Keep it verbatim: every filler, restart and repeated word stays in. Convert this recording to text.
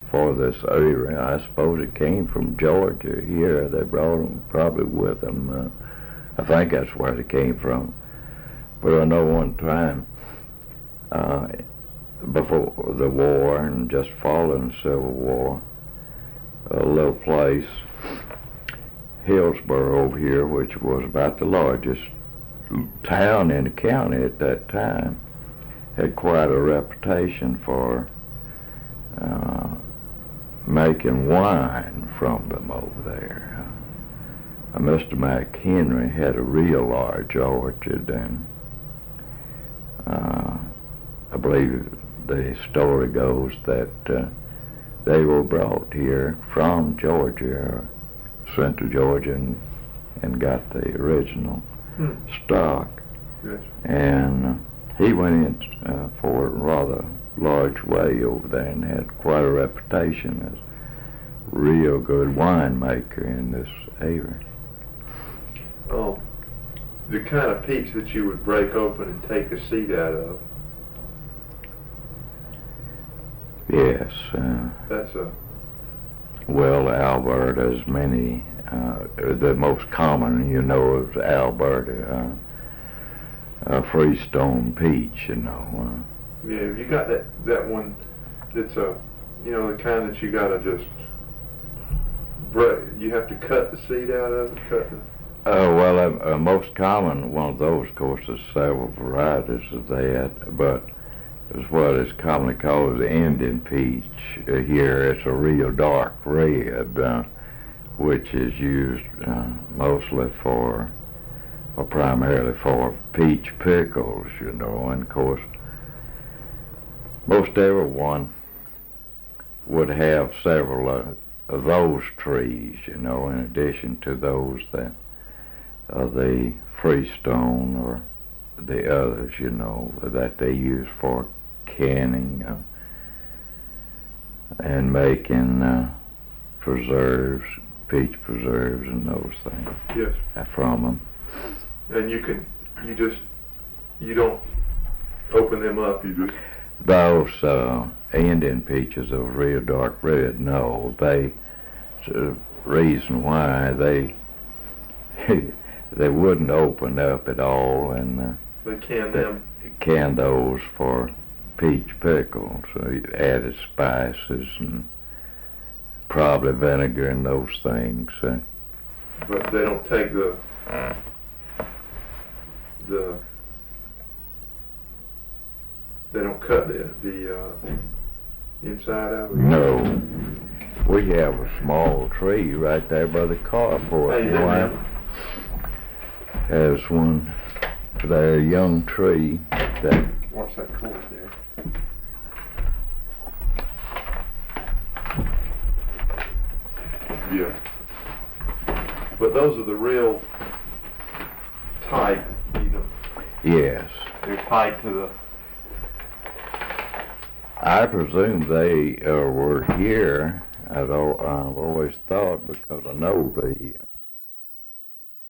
for this area. I suppose it came from Georgia here. They brought them probably with them. Uh, I think that's where they came from. But I know one time, uh, before the war and just following the Civil War, a little place, Hillsboro over here, which was about the largest town in the county at that time, had quite a reputation for uh, making wine from them over there. Uh, Mister McHenry had a real large orchard, and uh, I believe the story goes that uh, they were brought here from Georgia, Central Georgia, and, and got the original hmm. stock. Yes. And uh, he went in uh, for a rather large way over there and had quite a reputation as a real good winemaker in this area. Oh, the kind of peach that you would break open and take the seed out of. Yes. Uh, That's a... Well, Alberta's many, uh, the most common, you know, is Alberta, uh, uh, Freestone peach, you know. Uh, yeah, you got that, that one that's a, you know, the kind that you gotta just break, you have to cut the seed out of it, cut the... Uh, well, uh, uh, most common one of those, of course, there's several varieties of that, but it's what is commonly called the Indian peach. Uh, here it's a real dark red, uh, which is used uh, mostly for, or primarily for peach pickles, you know, and of course most everyone would have several uh, of those trees, you know, in addition to those that uh, the freestone or the others, you know, that they use for canning uh, and making uh, preserves, peach preserves and those things. Yes. Uh, from them. And you can, you just, you don't open them up, you just... Those uh, Indian peaches of real dark red, no, they, the reason why they, they wouldn't open up at all, and uh, they can them. Can those for peach pickles. So you added spices and probably vinegar and those things. Uh, but they don't take the the they don't cut the the uh, inside out. No, we have a small tree right there by the carport. Hey, Wife has one there, a young tree that. Watch that cord there. Yeah. But those are the real tight, you know. Yes. They're tight to the... I presume they uh, were here. I've, I've always thought, because I know the